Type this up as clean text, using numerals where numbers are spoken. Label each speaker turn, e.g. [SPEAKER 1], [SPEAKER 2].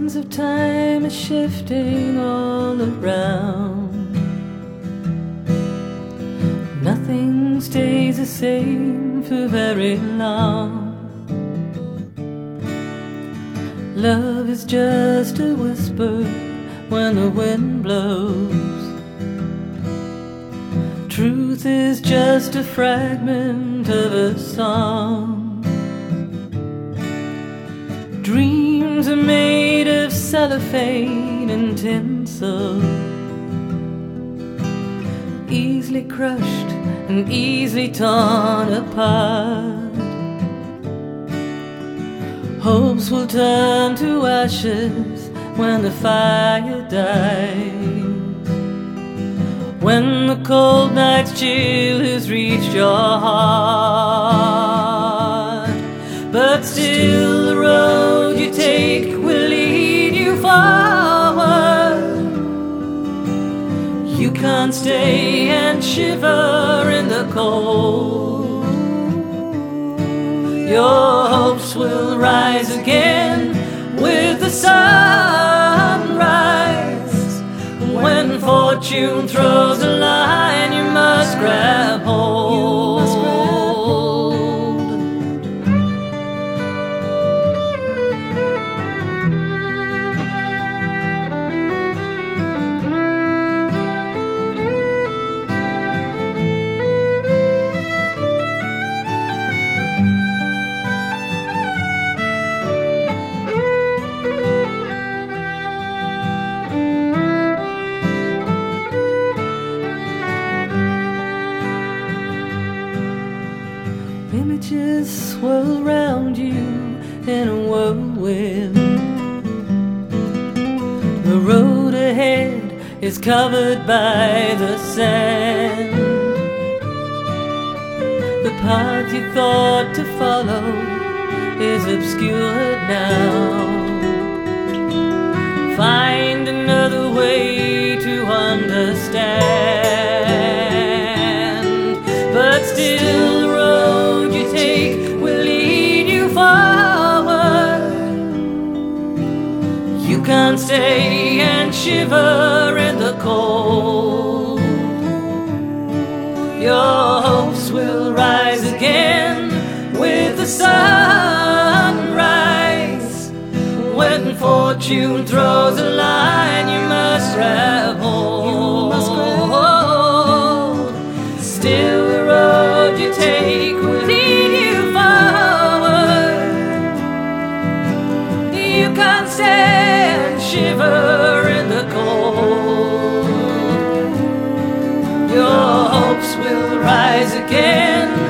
[SPEAKER 1] sands of time are shifting all around. Nothing stays the same for very long. Love is just a whisper when the wind blows. Truth is just a fragment of a song. Dreams are made of cellophane and tinsel, easily crushed and easily torn apart. Hopes will turn to ashes when the fire dies, when the cold night's chill has reached your heart. But still the road you take will lead you forward. You can't stay and shiver in the cold. Your hopes will rise again with the sunrise. When fortune throws a line, you must grab hold. Images swirl round you in a whirlwind. The road ahead is covered by the sand. The path you thought to follow is obscured now. Find another way to understand. But still the road you take will lead you forward. You can't stay and shiver in the cold. Your hopes will rise again with the sunrise. When fortune throws a line, you must grab hold. Still the road you take will lead you forward. You can't stand, shiver in the cold. Your hopes will rise again